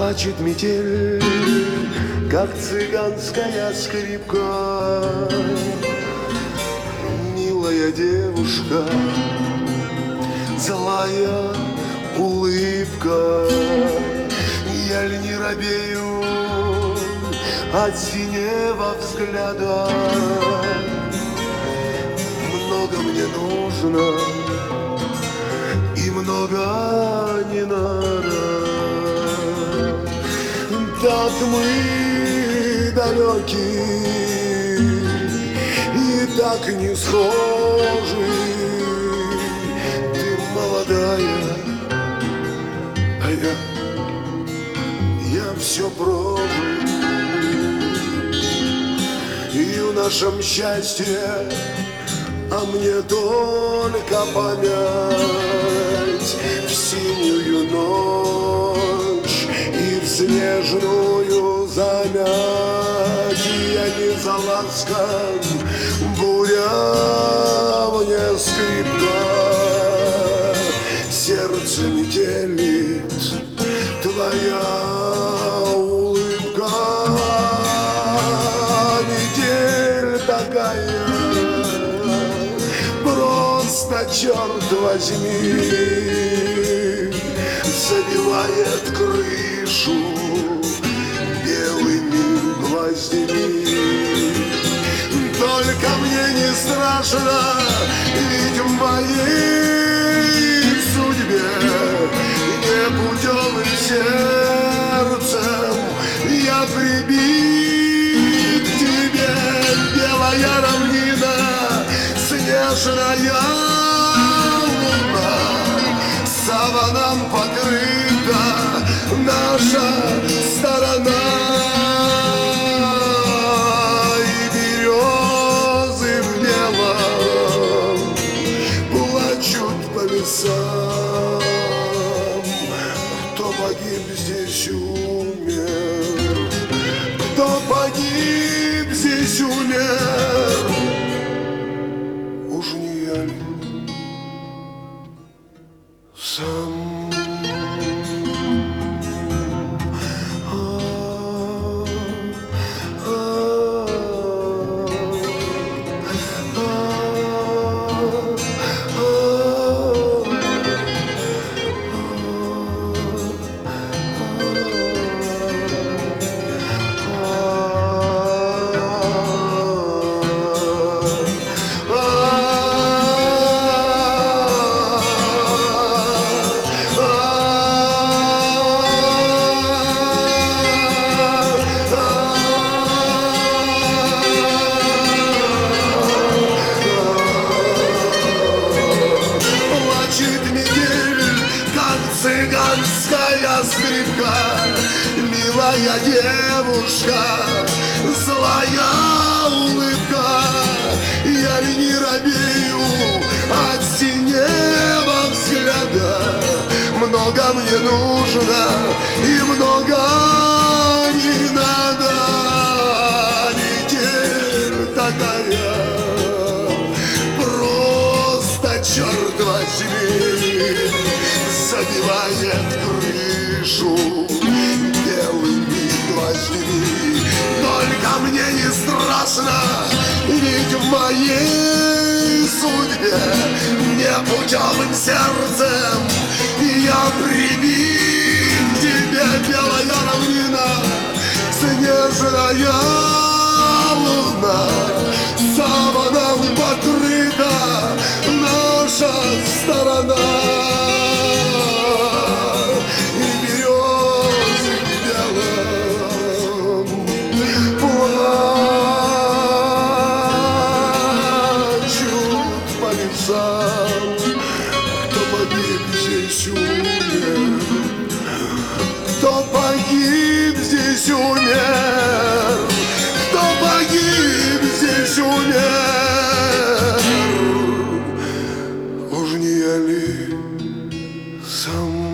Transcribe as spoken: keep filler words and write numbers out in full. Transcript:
Плачет метель, как цыганская скрипка. Милая девушка, злая улыбка. Я ль не робею от синего взгляда? Много мне нужно и много не надо. Так мы далеки и так не схожи. Ты молодая, а я, я все прожил. И в нашем счастье, а мне только память в синюю ночь и в снежную замять. Я не заласкан, буря мне скрипка. Сердце метелит, твоя улыбка. Метель такая, просто, черт возьми, забивает крышу белыми гвоздями. Только мне не страшно, ведь в моей судьбе непутевым сердцем я прибит к тебе. Белая равнина, снежная луна, саваном покрыта наша сторона. И березы в белом плачут по лесам. Кто погиб здесь умер, кто погиб здесь умер. Уж не я ли сам? Цыганская скрипка, милая девушка, злая улыбка. Я ли не робею от синего взгляда? Много мне нужно и много не надо. Метель такая, просто, черт возьми, забивает крышу белыми гвоздями. Только мне не страшно, ведь в моей судьбе непутевым сердцем я прибит к тебе. Белая равнина, снежная луна, саваном покрыта наша сторона. Кто погиб здесь умер, кто погиб здесь умер, кто погиб здесь умер. Уж не я ли сам?